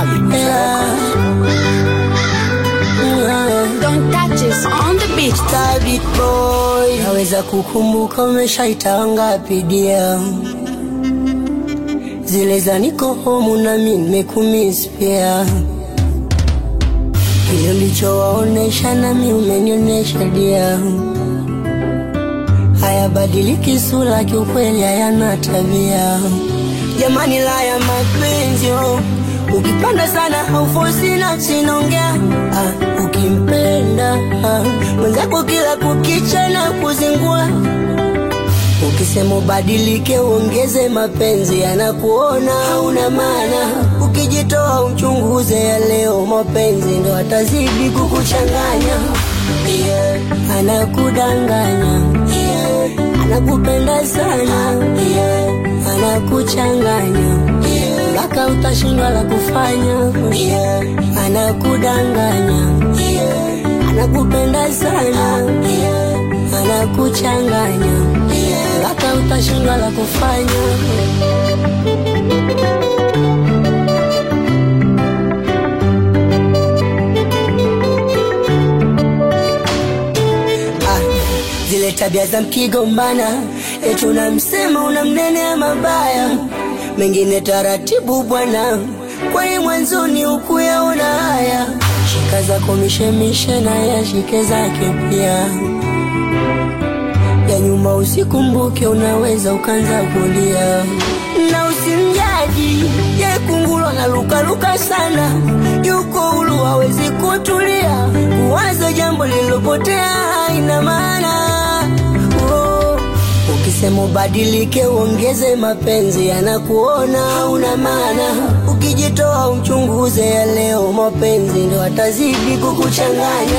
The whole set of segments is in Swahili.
Don't touch us on the beach. Stabit boy, naweza kukumbuka umeshaita ngapi dia. Zile za niko home na mimi nimekumiss pia. Kile ulichowaonesha na mimi umenionesha dia. Haya badiliki sura kiukweli hayana tabia. Jamani la ya mapenzi ukipanda sana haufosi na sinongea. Ukimpenda mwenzako kila kukicha na kuzingua. Ukisema badilike uongeze mapenzi anakuona hauna maana. Ukijitoa uchunguze ya leo mapenzi ndo atazidi kukuchanganya. Anakudanganya, anakupenda sana, anakuchanganya mpaka utashindwa la kufanya. Anakudanganya, anakupenda sana, anakuchanganya mpaka utashindwa la kufanya. Zile tabia za mkigombana eti unamsema unamnenea mabaya. Mengine taratibu bwana, kwani mwanzoni ukuyaona haya. Shika zako mishemishe na ya shike zake pia. Ya nyuma usikumbuke unaweza ukanza kulia. Na usimjaji ye kungulo na luka sana. Yuko huru hawezi kutulia. Kuwaza jambo lilopotea haina maana. Ukisema badilike uongeze mapenzi anakuona hauna maana. Ukijitoa uchunguze ya leo mapenzi ndo atazidi kukuchanganya.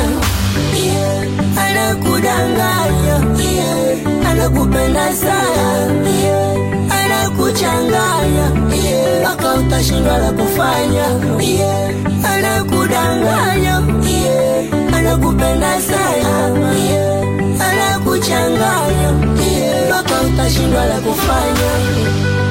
Anakudanganya, anakupenda sana, anakuchanganya mpaka utashindwa la kufanya. Anakudanganya, anakupenda sana, anakuchanganya mpaka utashindwa la kufanya.